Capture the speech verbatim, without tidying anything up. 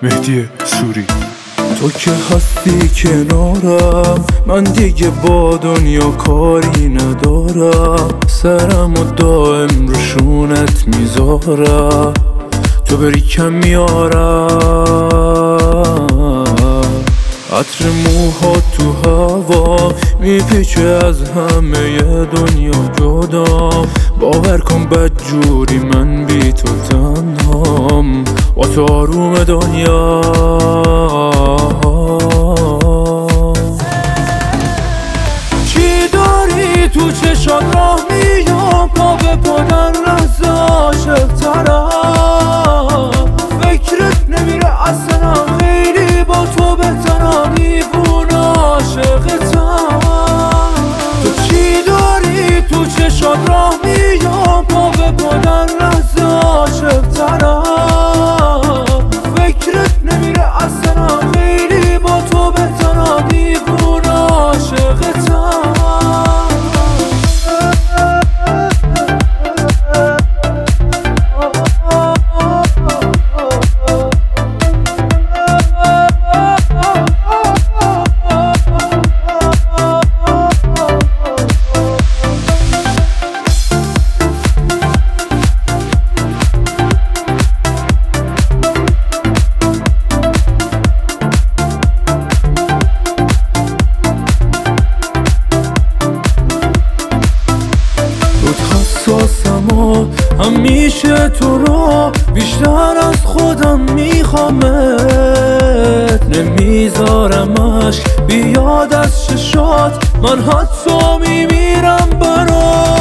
مهدی سوری. تو که هستی کنارم، من دیگه با دنیا کاری ندارم. سرم و دائم رو شونت میذارم، تو بری کم میارم. عطر موها تو هوا میپیچه از همه دنیا جدام. باور کن بدجوری من بی تو تنهام، با تو آروم دنیا. چی داری تو چشات راه میام، پا به پادن لحظه عاشق‌ترم. فکرت نمیره اصلا، خیلی با تو بهترم، دیوونه عاشقتم. تو چی داری تو چشات راه میام، پا به پادن لحظه عاشق‌ترم. فکرت نمیره اصلا، خیلی با تو بهترم، دیوونه عاشقتم. حساسم و همیشه تو رو بیشتر از خودم میخوامت. نمیذارم عشق بیاد از چشات، من حتی میمیرم برات.